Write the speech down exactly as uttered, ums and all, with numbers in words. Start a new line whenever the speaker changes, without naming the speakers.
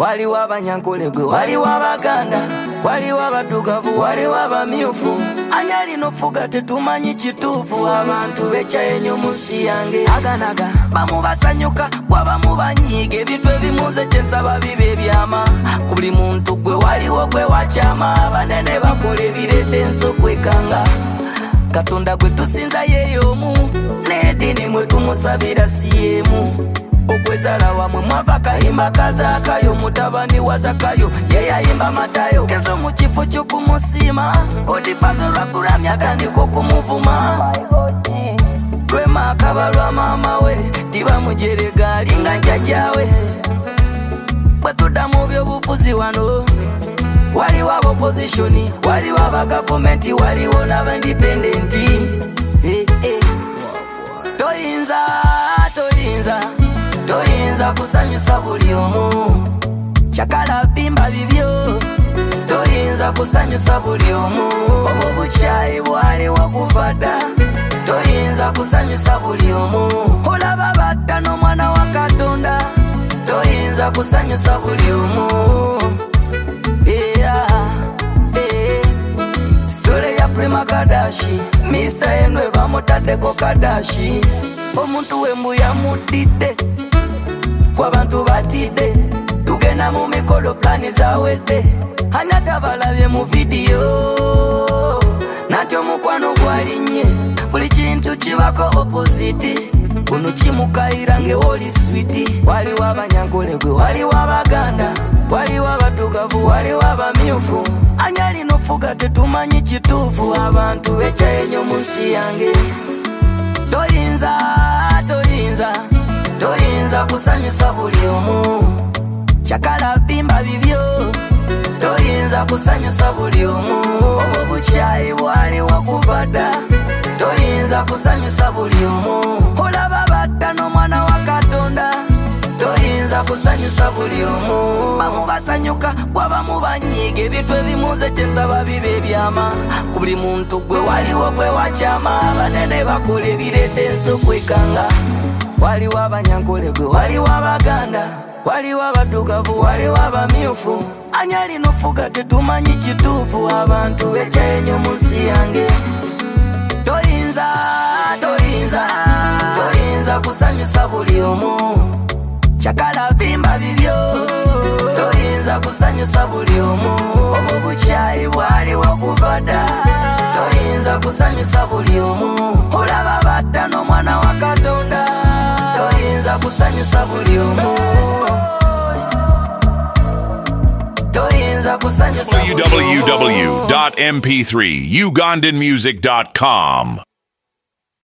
waliwo abanyankolego, waliwo abaganda, waliwo abadugavu, waliwo abamyufu. Ani alina ofuga tetumanyi kituufu, abantu bekyayenyo munsi yange. Aganaga bamu basanyuka wabamu banyiiga, ebintu ebimuze kyensaba bibe ebyama. Ku buli muntu gwe waliwo gwe wakyama, abanene bakola ebireeta ensokwekanga. Katonda gwe tusinza yeeyomu, n'eddiini mwe tumusabira si yeemu. Okwezala wamwe mwava kayimba kazakayo, mutabani wa Zakayo ye yayimba Matayo. Kenzo mu kifo ky'okumusiima, Godfather lwakuramya atandika okumuvuma. Lwema akabalwa maama we, tibamujerega alinga jjajjawe. Bwe tudda mu by'obufuzi wano, waliwo ab'opposition, waliwo abagavumenti, waliwo n'abindependenti. Hey, hey. Toyinza, toyinza Toyinza kusanyusa buli omu, kyakala bimba bibyo. Toyinza kusanyusa buli omu, obwo bukyayi bwali wakuva dda. Toyinza kusanyusa buli omu, olaba batta n'omwana wa Katonda. Toyinza kusanyusa buli omu. Yeah, yeah. Story ya Prima Kadashi, Mister Enwe bamutaddeko Kadashi. Omuntu wembu yamudidde, abantu batidde, tugenda mu mikolo plani zawedde. Ani atabalabye mu video, nati omukwano gwalinnye, buli kintu kibako opposite. Kuno kimukayira ng'oli switi. Waliwo abanyankolego, waliwo abaganda, waliwo abadugavu, waliwo abamyufu. Ani alina ofuga tetumanyi kituufu, abantu bekyayenyo munsi yange. Toyinza, toyinza Toyinza kusanyusa buli omu, kyakala bimba bibyo. Toyinza kusanyusa buli omu, obwo bukyayi bwali wakuva dda. Toyinza kusanyusa buli omu, olaba batta n'omwana wa Katonda. Toyinza kusanyusa buli omu, bamu basanyuka wabamu banyiiga, ebintu ebimuze kyensaba bibe ebyama. Ku buli muntu gwe waliwo gwe wakyama, abanene bakola ebireeta ensokwekanga. Waliwo abanyankolego, waliwo abaganda, waliwo abadugavu, waliwo abamyufu. Ani alina ofuga tetumanyi kituufu, abantu bekyayenyo munsi yange. Toyinza, toyinza Toyinza kusanyusa buli omu, kyakala bimba bibyo. Toyinza kusanyusa buli omu, obwo bukyayi bwali wakuva dda. Toyinza kusanyusa buli omu, olaba batta n'omwana wa Katonda. Toyinza kusanyusa buli omu, toyinza kusanyusa buli omu.
w w w dot m p three ugandan music dot com